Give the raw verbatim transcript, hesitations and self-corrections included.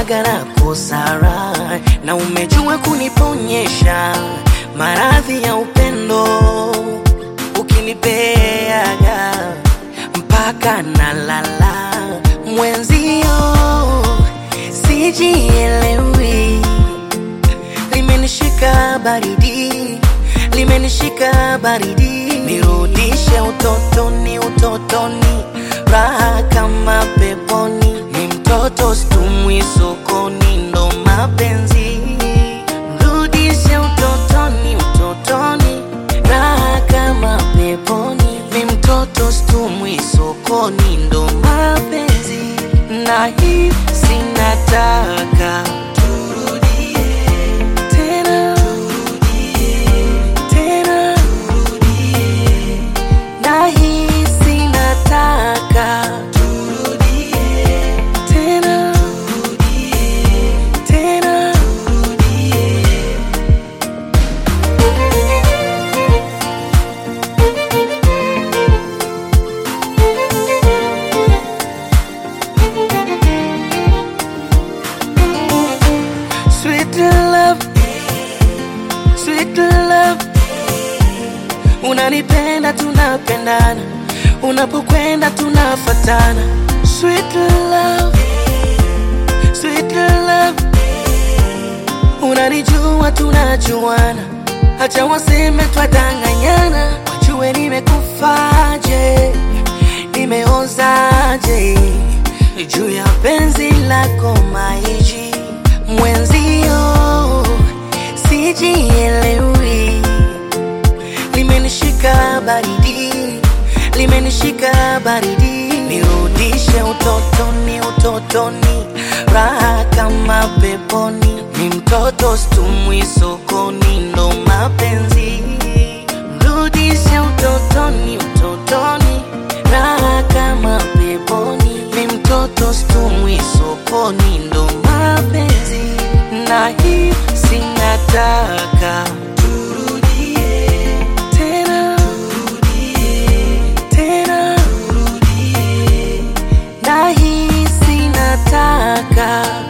waga na kusara, na umejua kuniponyesha maradhi ya upendo, ukinipeaga mpaka na lala. Mwenzio sijielewi, limenishika baridi, limenishika baridi. Nirudishe utotoni, utotoni, raha kama peponi. Ni mtoto stumwi sokoni, ndo mapenzi. Rudishe utotoni, utotoni, raha kama peponi. Ni mtoto stumwi sokoni, ndo mapenzi. Na hii sinataka sweet love, sweet love. Unanipenda tunapendana, unapokwenda tunafatana. Sweet love, sweet love. Unanijua tunajuana, acha waseme twadanganyana. Wajue nimekufaje, nimeozaje juu ya penzi lako maiji. Mwenzio sijielewi, limenishika baridi, limenishika baridi. Nirudishe utotoni, utotoni, raha kama peponi. Ni mtoto stumwi sokoni, ndo mapenzi. Rudishe utotoni, utotoni, raha kama peponi. Ni mtoto stumwi sokoni, ndo mapenzi. Na hii sinataka tena, tena. Na hii sinataka